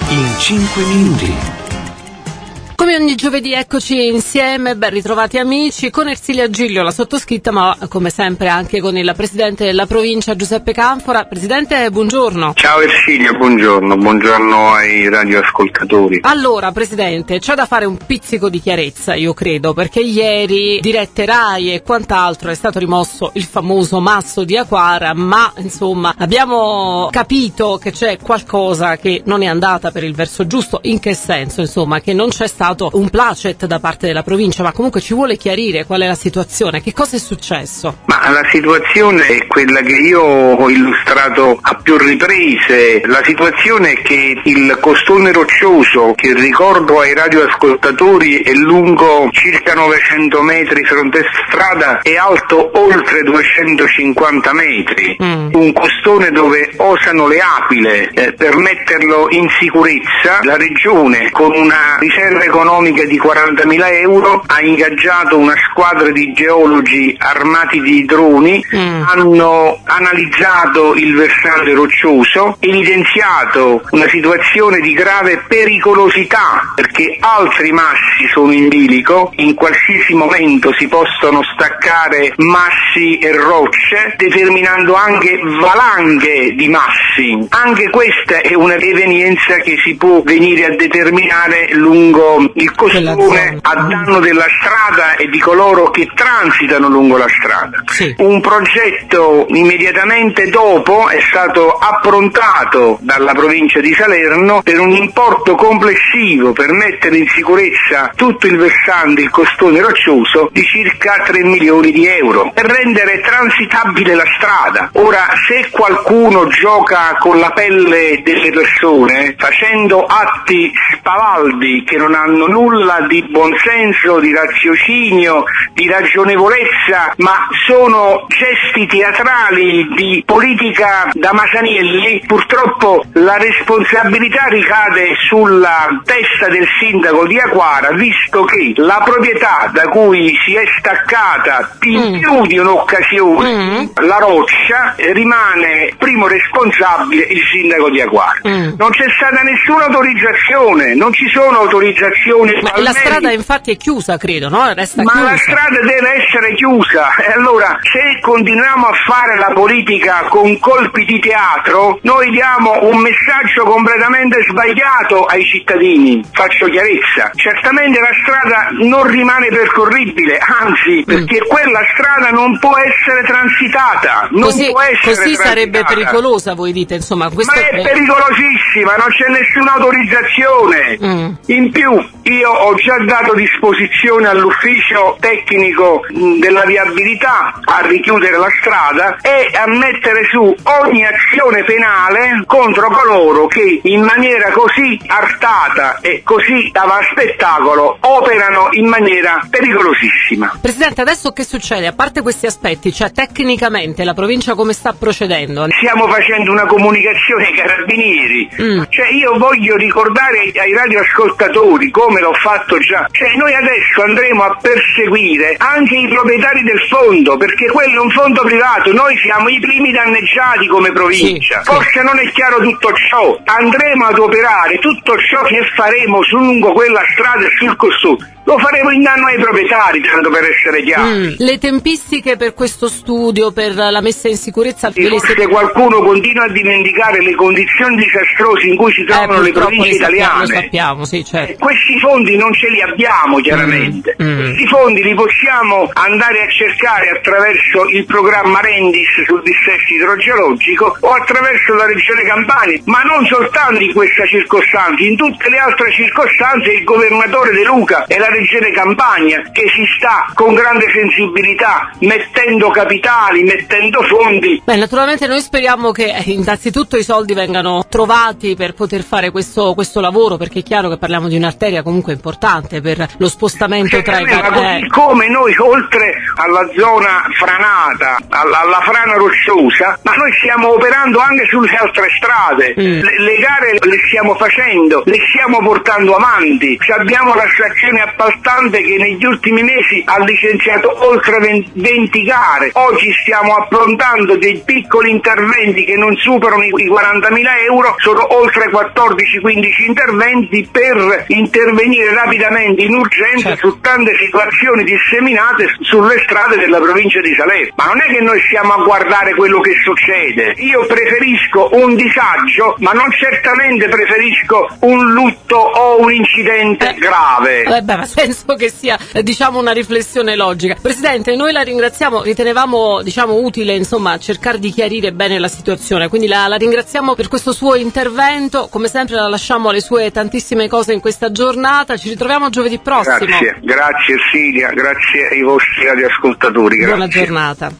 in 5 minuti. Come ogni giovedì eccoci insieme, ben ritrovati amici, con Ersilia Giglio, la sottoscritta, ma come sempre anche con il presidente della provincia Giuseppe Canfora. Presidente, buongiorno. Ciao Ersilia, buongiorno ai radioascoltatori. Allora presidente, c'è da fare un pizzico di chiarezza, io credo, perché ieri dirette Rai e quant'altro è stato rimosso il famoso masso di Aquara, ma insomma abbiamo capito che c'è qualcosa che non è andata per il verso giusto. In che senso? Insomma, che non c'è stato un placet da parte della provincia, ma comunque ci vuole chiarire qual è la situazione, che cosa è successo? Ma la situazione è quella che io ho illustrato a più riprese. La situazione è che il costone roccioso, che ricordo ai radioascoltatori è lungo circa 900 metri fronte strada e alto oltre 250 metri, un costone dove osano le aquile. Per metterlo in sicurezza la regione, con una riserva economica di 40.000 euro, ha ingaggiato una squadra di geologi armati di droni, hanno analizzato il versante roccioso, evidenziato una situazione di grave pericolosità perché altri massi sono in bilico, in qualsiasi momento si possono staccare massi e rocce, determinando anche valanghe di massi. Anche questa è una evenienza che si può venire a determinare lungo il costone a danno della strada e di coloro che transitano lungo la strada. Sì. Un progetto immediatamente dopo è stato approntato dalla provincia di Salerno per un importo complessivo per mettere in sicurezza tutto il versante, il costone roccioso, di circa 3 milioni di euro per rendere transitabile la strada. Ora, se qualcuno gioca con la pelle delle persone facendo atti spavaldi che non hanno nulla di buonsenso, di raziocinio, di ragionevolezza, ma sono gesti teatrali di politica da Masanielli, purtroppo la responsabilità ricade sulla testa del sindaco di Aquara, visto che la proprietà da cui si è staccata in più di un'occasione la roccia rimane primo responsabile il sindaco di Aquara. Non c'è stata nessuna autorizzazione, non ci sono autorizzazioni. Ma la strada infatti è chiusa, credo, no? Resta Ma chiusa. la strada deve essere chiusa, e allora se continuiamo a fare la politica con colpi di teatro noi diamo un messaggio completamente sbagliato ai cittadini. Faccio chiarezza: certamente la strada non rimane percorribile, anzi, perché quella strada non può essere transitata, non può essere così transitata. sarebbe pericolosa, voi dite, insomma. Questo Ma è pericolosissima, non c'è nessuna autorizzazione. In più io ho già dato disposizione all'ufficio tecnico della viabilità a richiudere la strada e a mettere su ogni azione penale contro coloro che in maniera così artata e così da spettacolo operano in maniera pericolosissima. Presidente, adesso che succede? A parte questi aspetti, cioè tecnicamente la provincia come sta procedendo? Stiamo facendo una comunicazione ai carabinieri, cioè io voglio ricordare ai radioascoltatori, come l'ho fatto già, cioè noi adesso andremo a perseguire anche i proprietari del fondo, perché quello è un fondo privato, noi siamo i primi danneggiati come provincia. Forse non è chiaro tutto ciò, andremo ad operare tutto ciò che faremo lungo quella strada e sul costone, lo faremo in danno ai proprietari, tanto per essere chiari. Le tempistiche per questo studio, per la messa in sicurezza... Forse qualcuno continua a dimenticare le condizioni disastrose in cui si trovano le province italiane. Lo sappiamo, sì, certo. Questi fondi non ce li abbiamo, chiaramente. Questi fondi li possiamo andare a cercare attraverso il programma Rendis sul dissesto idrogeologico o attraverso la Regione Campania, ma non soltanto in questa circostanza, in tutte le altre circostanze il governatore De Luca e la Regione Campania che si sta con grande sensibilità mettendo capitali, mettendo fondi. Beh, naturalmente noi speriamo che innanzitutto i soldi vengano trovati per poter fare questo lavoro, perché è chiaro che parliamo di un'arteria comunque importante per lo spostamento tra i così come noi oltre alla zona franata, alla frana rocciosa, ma noi stiamo operando anche sulle altre strade, le gare le stiamo facendo, le stiamo portando avanti. Abbiamo la stazione appaltante che negli ultimi mesi ha licenziato oltre 20 gare. Oggi stiamo approntando dei piccoli interventi che non superano i 40.000 euro, sono oltre 14-15 interventi per intervenire rapidamente in urgenza su tante situazioni disseminate sulle strade della provincia di Salerno. Ma non è che noi stiamo a guardare quello che succede. Io preferisco un disagio, ma non certamente preferisco un lutto o un incidente grave. Ma penso che sia una riflessione logica. Presidente, noi la ringraziamo, ritenevamo utile cercare di chiarire bene la situazione, quindi la ringraziamo per questo suo intervento, come sempre la lasciamo alle sue tantissime cose in questa giornata, ci ritroviamo giovedì prossimo. Grazie Silvia, grazie ai vostri radioascoltatori. Buona giornata.